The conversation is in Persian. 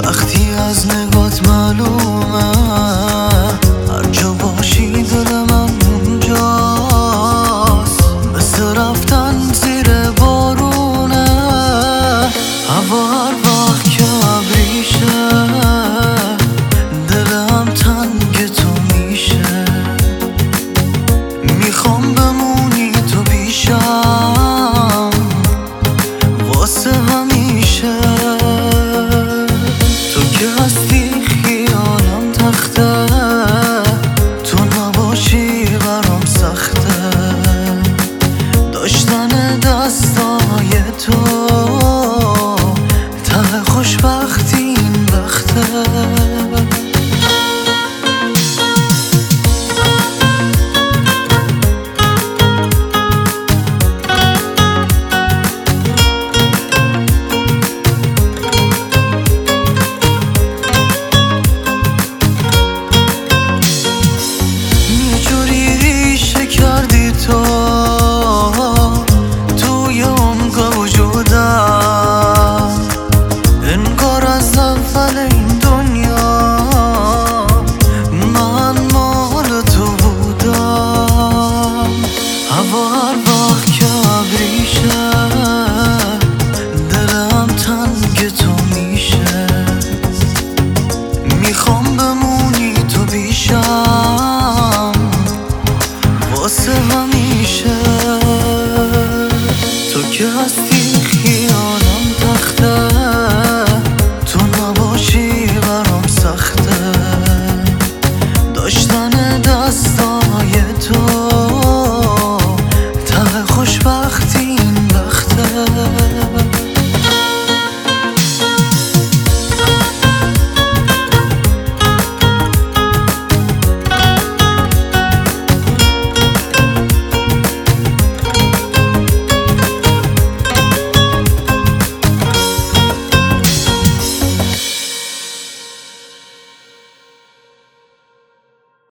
وقتی از نگات معلومه هر جا باشی دل من اونجاست. مثل رفتن زیر بارونه، هوا هر وقت که ابریشه دلم تنگ تو میشه. میخوام بمونی تو پیشم واسه همیشه. تو که هستی خیالم تخته، تو نباشی برام سخته. داشتن دستای تو ته خوشبختی این وقته. تو توی عمق وجودم، انگار از اول این دنیا من مال تو بودم. هوا هر وقت که ابریشه دلم تنگ تو میشه. میخوام بمونی تو پیشم واسه همیشه. تو که هستی خیالم تخته، تو نباشی برام سخته.